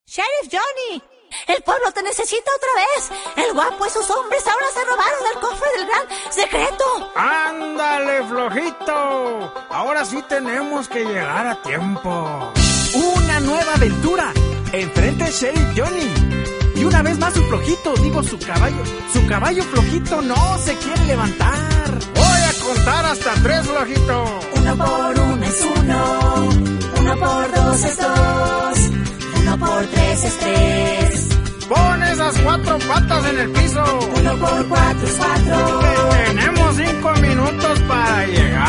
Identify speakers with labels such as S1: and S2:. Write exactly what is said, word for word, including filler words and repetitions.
S1: Sheriff Johnny, el pueblo te necesita otra vez. El guapo y sus hombres ahora se robaron el cofre del gran secreto.
S2: ¡Ándale, flojito! Ahora sí tenemos que llegar a tiempo.
S3: ¡Una nueva aventura! Enfrente es Sheriff Johnny. Y una vez más su flojito, digo su caballo. Su caballo flojito no se quiere levantar.
S2: Voy a contar hasta tres, flojito.
S1: Uno por uno es uno. Uno por dos es dos. Uno por tres es tres.
S2: Pon esas cuatro patas en el piso.
S1: Uno por cuatro es cuatro.
S2: Tenemos cinco minutos para llegar.